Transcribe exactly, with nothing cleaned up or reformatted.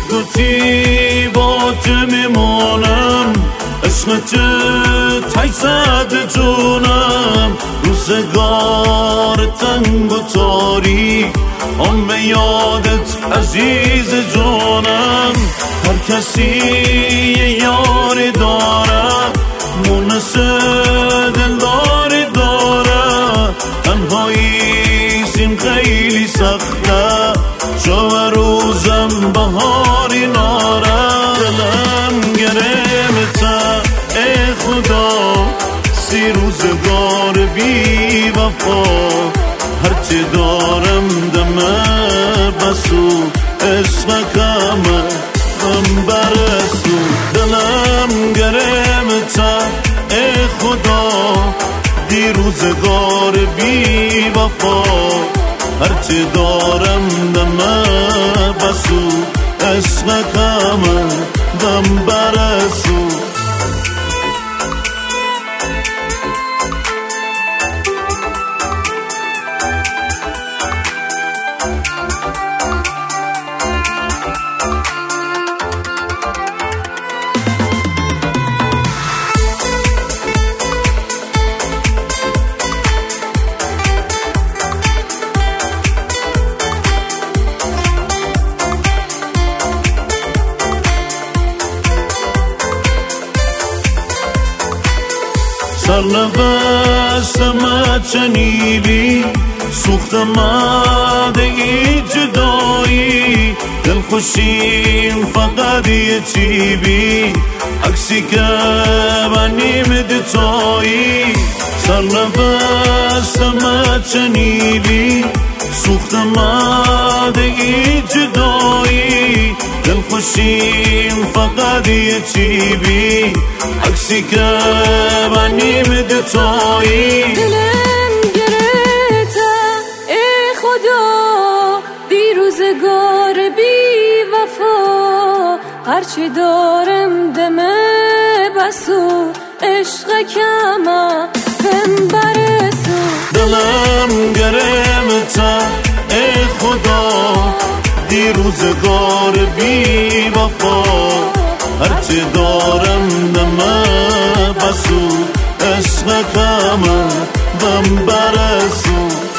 گفتی با تو میمونم، عشق تو تایزد جونم. روزگار تنگ و تاریک آن به یادت عزیز جانم. هر کسی یاری داره، مونس دلداری داره. تنهایی سیم خیلی سخته، شب روزم بهاری ناره. دلم گرمته ای خدا، سی روزگار بی وفا. هرچی دارم دمه بسو، عشق کمه غم برسو. دلم گرمته ای خدا، دی روزگار بی وفا. هرچی دارم دمه بسو، عشق کمه غم برسو. سرنوشتم چنیدی، سوختم ای جدایی. دل خوشیم فقط یه چی بی، عکسی که بنیم دوتایی. سرنوشتم چنیدی، سوختم ای جدایی. دل خوشیم فقط یه چی بی، عکسی که بنیم دوتایی. دلم گرفته ای خدا، دی روزگار بی وفا. هرچی دارم دمه بسو، عشق کمه بهم برسو. دلم گرفته ای خدا، دی روزگار بی وفا. هرچی دارم دمه بسو، عشق کمه بهم برسو.